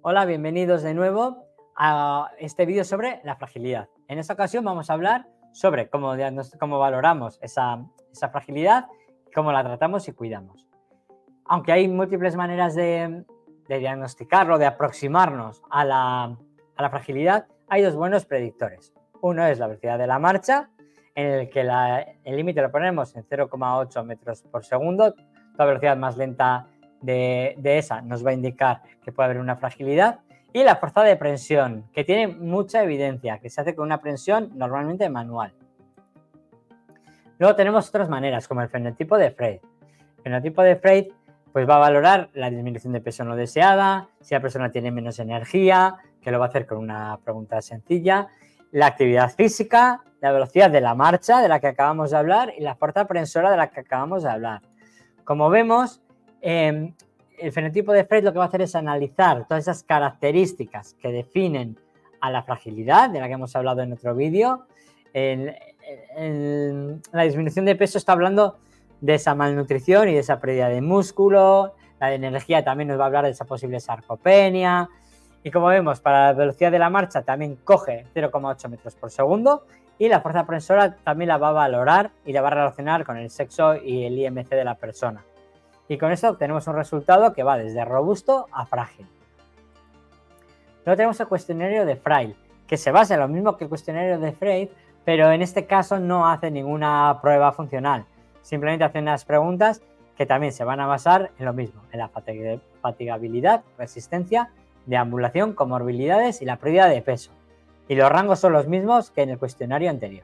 Hola, bienvenidos de nuevo a este vídeo sobre la fragilidad. En esta ocasión vamos a hablar sobre cómo valoramos esa fragilidad, cómo la tratamos y cuidamos. Aunque hay múltiples maneras de diagnosticarlo, de aproximarnos a la fragilidad, hay dos buenos predictores. Uno es la velocidad de la marcha, en el que el límite lo ponemos en 0,8 metros por segundo. La velocidad más lenta de esa nos va a indicar que puede haber una fragilidad. Y la fuerza de prensión, que tiene mucha evidencia, que se hace con una prensión normalmente manual. Luego tenemos otras maneras, como el fenotipo de Freid. El fenotipo de Freid pues va a valorar la disminución de peso no deseada, si la persona tiene menos energía, que lo va a hacer con una pregunta sencilla, la actividad física, la velocidad de la marcha de la que acabamos de hablar y la fuerza prensora de la que acabamos de hablar. Como vemos, el fenotipo de Freid lo que va a hacer es analizar todas esas características que definen a la fragilidad, de la que hemos hablado en otro vídeo. La disminución de peso está hablando de esa malnutrición y de esa pérdida de músculo. La de energía también nos va a hablar de esa posible sarcopenia. Y como vemos, para la velocidad de la marcha también coge 0,8 metros por segundo. Y la fuerza prensora también la va a valorar y la va a relacionar con el sexo y el IMC de la persona. Y con esto obtenemos un resultado que va desde robusto a frágil. Luego tenemos el cuestionario de Freid, que se basa en lo mismo que el cuestionario de Freid, pero en este caso no hace ninguna prueba funcional. Simplemente hace unas preguntas que también se van a basar en lo mismo, en la fatigabilidad, resistencia, deambulación, comorbilidades y la pérdida de peso. Y los rangos son los mismos que en el cuestionario anterior.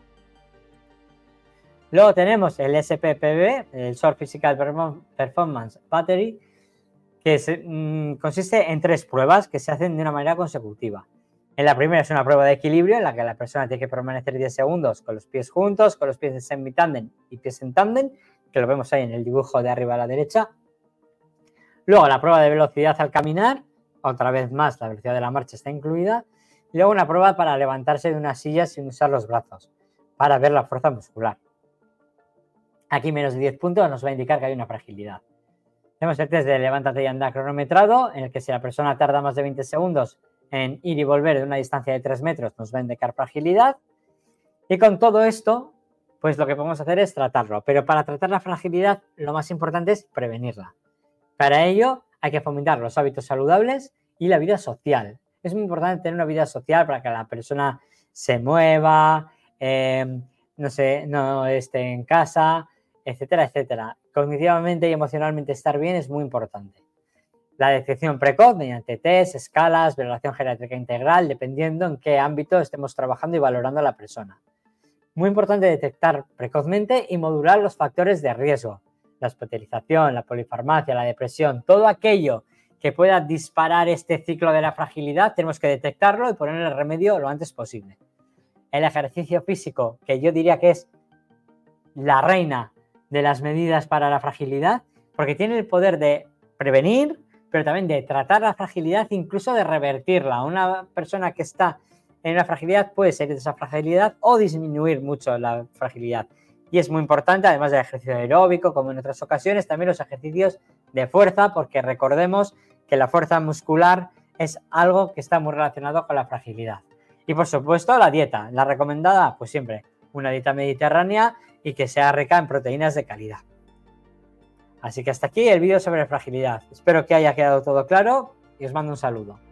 Luego tenemos el SPPB, el Short Physical Performance Battery, que consiste en 3 pruebas que se hacen de una manera consecutiva. En la primera es una prueba de equilibrio en la que la persona tiene que permanecer 10 segundos con los pies juntos, con los pies en semi-tándem y pies en tándem, que lo vemos ahí en el dibujo de arriba a la derecha. Luego la prueba de velocidad al caminar, otra vez más la velocidad de la marcha está incluida. Y luego una prueba para levantarse de una silla sin usar los brazos, para ver la fuerza muscular. Aquí menos de 10 puntos nos va a indicar que hay una fragilidad. Tenemos el test de levántate y anda cronometrado, en el que si la persona tarda más de 20 segundos en ir y volver de una distancia de 3 metros nos va a indicar fragilidad. Y con todo esto, pues lo que podemos hacer es tratarlo. Pero para tratar la fragilidad, lo más importante es prevenirla. Para ello, hay que fomentar los hábitos saludables y la vida social. Es muy importante tener una vida social para que la persona se mueva, no esté en casa, etcétera, etcétera. Cognitivamente y emocionalmente estar bien es muy importante. La detección precoz mediante test, escalas, valoración geriátrica integral, dependiendo en qué ámbito estemos trabajando y valorando a la persona. Muy importante detectar precozmente y modular los factores de riesgo. La hospitalización, la polifarmacia, la depresión, todo aquello que pueda disparar este ciclo de la fragilidad, tenemos que detectarlo y ponerle remedio lo antes posible. El ejercicio físico, que yo diría que es la reina de las medidas para la fragilidad, porque tiene el poder de prevenir, pero también de tratar la fragilidad, incluso de revertirla. Una persona que está en una fragilidad puede salir de esa fragilidad o disminuir mucho la fragilidad. Y es muy importante, además del ejercicio aeróbico, como en otras ocasiones, también los ejercicios de fuerza, porque recordemos que la fuerza muscular es algo que está muy relacionado con la fragilidad. Y por supuesto la dieta, la recomendada, pues siempre una dieta mediterránea y que sea rica en proteínas de calidad. Así que hasta aquí el vídeo sobre fragilidad. Espero que haya quedado todo claro y os mando un saludo.